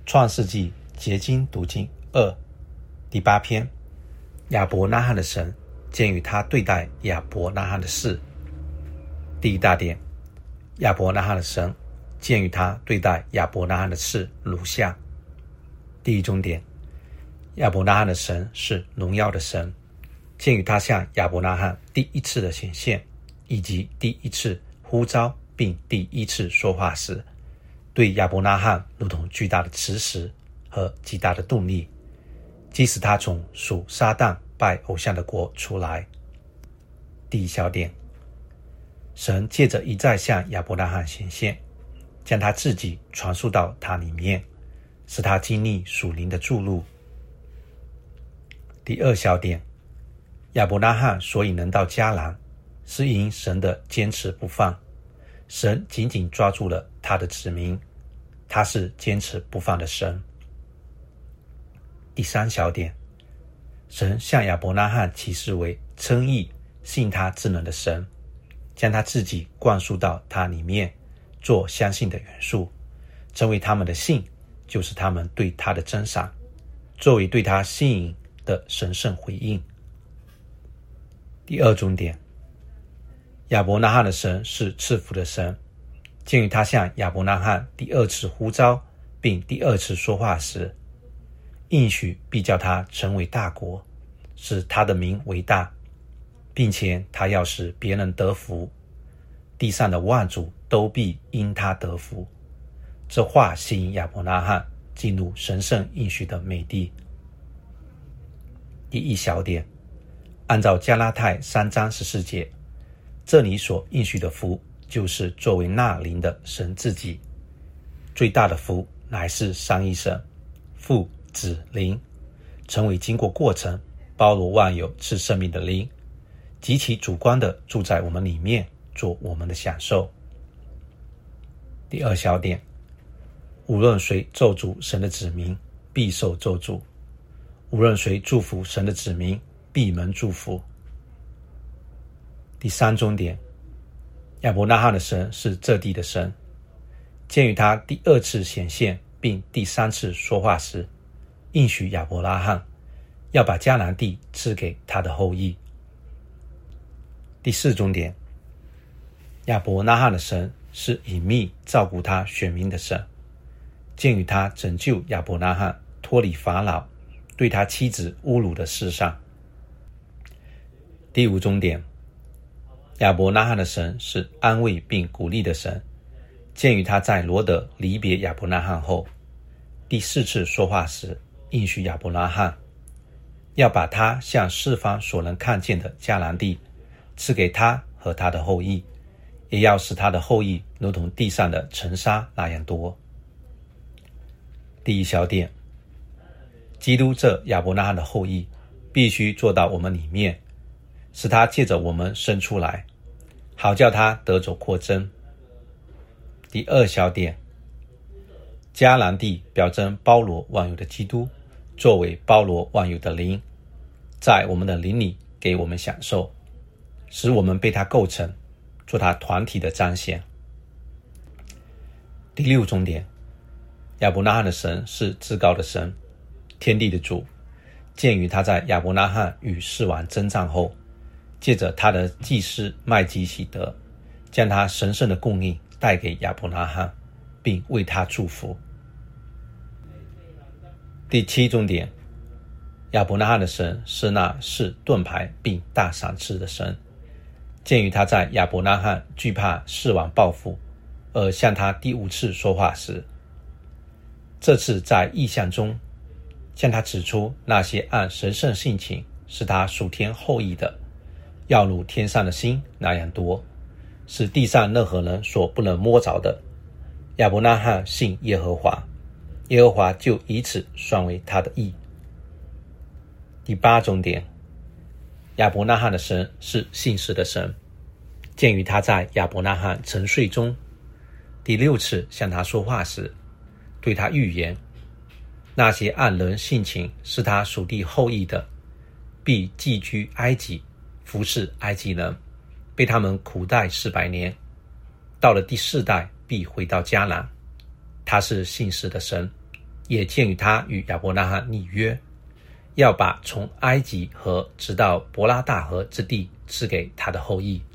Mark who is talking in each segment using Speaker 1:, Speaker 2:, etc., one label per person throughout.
Speaker 1: 创世纪结晶读经2第8篇，亚伯拉罕的神鉴于他对待亚伯拉罕的事。第一大点，亚伯拉罕的神鉴于他对待亚伯拉罕的事如下。第一中点，亚伯拉罕的神是荣耀的神，鉴于他向亚伯拉罕第一次的显现，以及第一次呼召并第一次说话时，对亚伯拉罕如同巨大的磁石和极大的动力，即使他从属撒旦拜偶像的国出来。第一小点，神借着一再向亚伯拉罕显现，将他自己传输到他里面，使他经历属灵的注入。第二小点，亚伯拉罕所以能到迦南，是因神的坚持不放，神紧紧抓住了他的子民，他是坚持不放的神。第三小点，神向亚伯拉罕启示为称义信他智能的神，将他自己灌输到他里面，做相信的元素，成为他们的信，就是他们对他的珍赏，作为对他信引的神圣回应。第二重点，亚伯拉罕的神是赐福的神，鉴于他向亚伯拉罕第二次呼召并第二次说话时，应许必叫他成为大国，使他的名为大，并且他要使别人得福，地上的万族都必因他得福。这话吸引亚伯拉罕进入神圣应许的美地。第一小点，按照加拉太3章14节，这里所应许的福，就是作为那灵的神自己。最大的福乃是三一神，父、子、灵，成为经过过程包罗万有赐生命的灵，极其主观的住在我们里面，做我们的享受。第二小点，无论谁咒诅神的子民，必受咒诅；无论谁祝福神的子民，必蒙祝福。第三重点，亚伯拉罕的神是这地的神，鉴于他第二次显现并第三次说话时，应许亚伯拉罕要把迦南地赐给他的后裔。第四重点，亚伯拉罕的神是隐秘照顾他选民的神，鉴于他拯救亚伯拉罕脱离法老对他妻子侮辱的事上。第五重点，亚伯拉罕的神是安慰并鼓励的神，鉴于他在罗得离别亚伯拉罕后，第四次说话时，应许亚伯拉罕要把他向四方所能看见的迦南地赐给他和他的后裔，也要使他的后裔如同地上的尘沙那样多。第一小点，基督这亚伯拉罕的后裔必须做到我们里面，使他借着我们生出来，好叫他得着扩增。第二小点，迦南地表征包罗万有的基督，作为包罗万有的灵，在我们的灵里给我们享受，使我们被他构成，做他团体的彰显。第六重点，亚伯拉罕的神是至高的神，天地的主，鉴于他在亚伯拉罕与世王征战后，借着他的祭司麦基洗德，将他神圣的供应带给亚伯拉罕，并为他祝福。第七重点，亚伯拉罕的神是那是盾牌并大赏赐的神，鉴于他在亚伯拉罕惧怕世王报复而向他第五次说话时，这次在异象中向他指出那些按神圣性情是他属天后裔的，要如天上的星那样多，是地上任何人所不能摸着的。亚伯拉罕信耶和华，耶和华就以此算为他的义。第八重点，亚伯拉罕的神是信实的神，鉴于他在亚伯拉罕沉睡中第六次向他说话时，对他预言，那些按人性情是他属地后裔的，必寄居埃及，服侍埃及人，被他们苦待400年，到了第4代必回到迦南。他是信实的神， 也鉴于他与亚伯拉罕立约，要把从埃及河直到伯拉大河之地赐给他的后裔。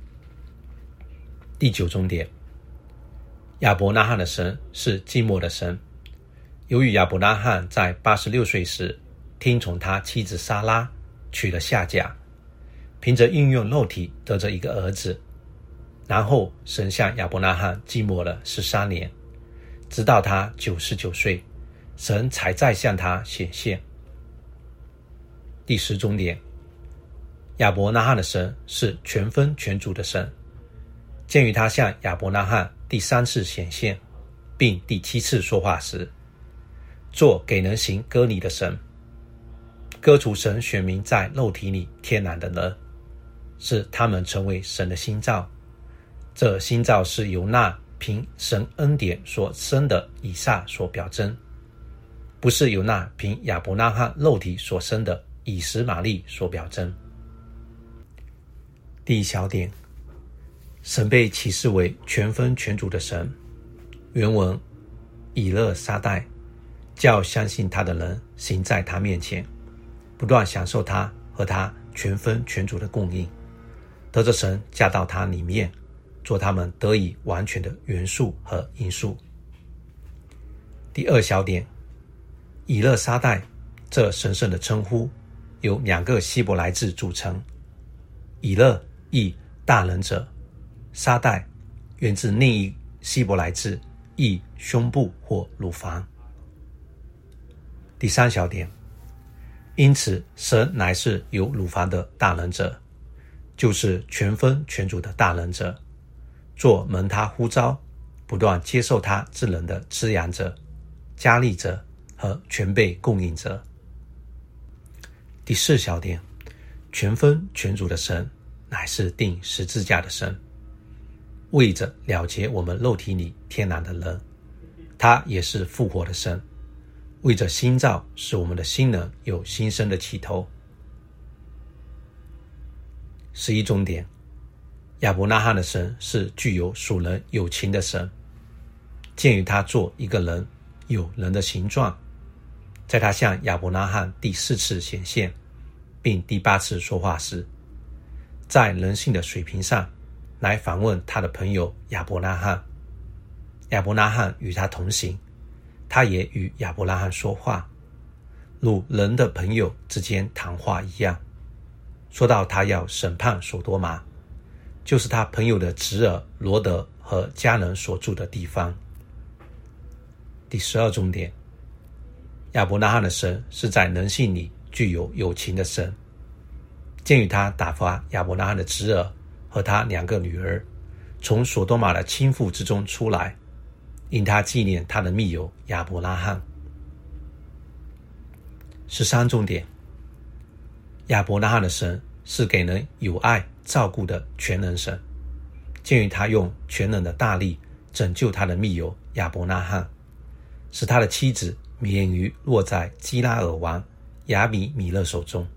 Speaker 1: 第9重点，亚伯拉罕的神是寂寞的神。由于亚伯拉罕在86岁时听从他妻子撒拉，娶了夏甲，凭着运用肉体得着一个儿子，然后神向亚伯拉罕寂寞了13年，直到他99岁，神才再向他显现。第10重点，亚伯拉罕的神是全分全主的神。鉴于他向亚伯拉罕第3次显现，并第7次说话时，做给人行割礼的神，割除神选民在肉体里天然的人，使他们成为神的新造。这新造是由那凭神恩典所生的以撒所表征，不是由那凭亚伯拉罕肉体所生的以实玛利所表征。第1小点，神被启示为全分全主的神。原文以勒沙代，叫相信他的人行在他面前，不断享受他和他全分全主的供应，得着神加到他里面，做他们得以完全的元素和因素。第2小点，以勒沙代这神圣的称呼由2个希伯来字组成，以勒意大能者，沙代源自另一希伯来字意胸部或乳房。第3小点，因此神乃是有乳房的大能者，就是全分全主的大能者，做蒙他呼召不断接受他之人的滋养者、加力者和全备供应者。第4小点，全分全主的神乃是钉十字架的神，为着了结我们肉体里天然的人，他也是复活的神，为着新造使我们的新人有新生的起头。11重点，亚伯拉罕的神是具有属人有情的神。鉴于他做一个人有人的形状，在他向亚伯拉罕第4次显现并第8次说话时，在人性的水平上来访问他的朋友亚伯拉罕。亚伯拉罕与他同行，他也与亚伯拉罕说话，如人的朋友之间谈话一样。说到他要审判所多玛，就是他朋友的侄儿罗德和家人所住的地方。第12重点，亚伯拉罕的神是在人性里具有有情的神。鉴于他打发亚伯拉罕的侄儿和他2个女儿从所多玛的倾覆之中出来，因他纪念他的密友亚伯拉罕。13重点，亚伯拉罕的神是给人有爱照顾的全能神。鉴于他用全能的大力拯救他的密友亚伯拉罕，使他的妻子免于落在基拉尔王亚比米勒手中。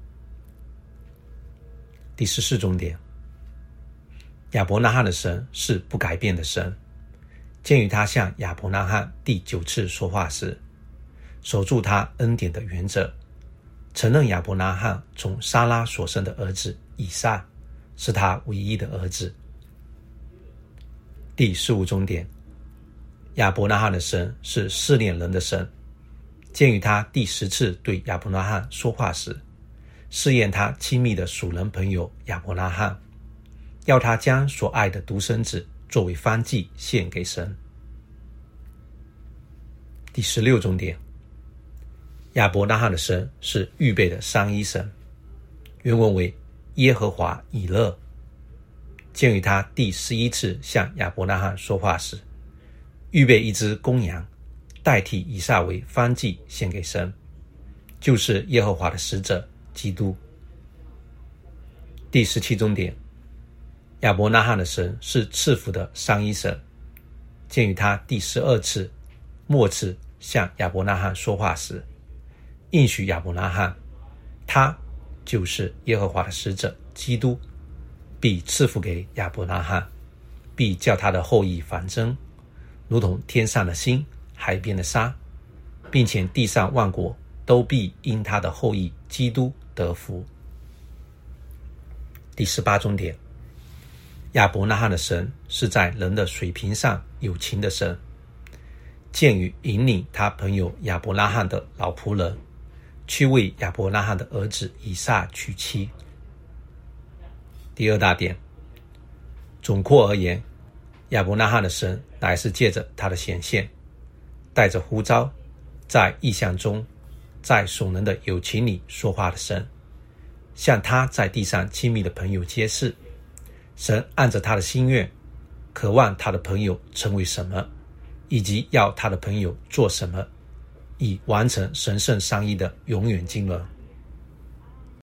Speaker 1: 第14重点，亚伯拉罕的神是不改变的神。鉴于他向亚伯拉罕第9次说话时，守住他恩典的原则，承认亚伯拉罕从撒拉所生的儿子以撒是他唯一的儿子。第15重点，亚伯拉罕的神是试炼人的神。鉴于他第10次对亚伯拉罕说话时，试验他亲密的属人朋友亚伯拉罕，要他将所爱的独生子作为燔祭献给神。第16重点，亚伯拉罕的神是预备的三一神。原文为耶和华以勒。鉴于他第11次向亚伯拉罕说话时，预备一只公羊代替以撒为燔祭献给神，就是耶和华的使者基督。第17重点，亚伯拉罕的神是赐福的三一神。鉴于他第12次末次向亚伯拉罕说话时，应许亚伯拉罕，他就是耶和华的使者基督，必赐福给亚伯拉罕，必叫他的后裔繁增，如同天上的星，海边的沙。 并且地上万国都必因他的后裔基督得福。第18重点，亚伯拉罕的神是在人的水平上有情的神。鉴于引领他朋友亚伯拉罕的老仆人去为亚伯拉罕的儿子以撒娶妻。第二大点，总括而言，亚伯拉罕的神乃是借着他的显现，带着呼召，在异象中，在所能的友情里说话的神，向他在地上亲密的朋友揭示，神按着他的心愿，渴望他的朋友成为什么，以及要他的朋友做什么，以完成神圣三一的永远经纶。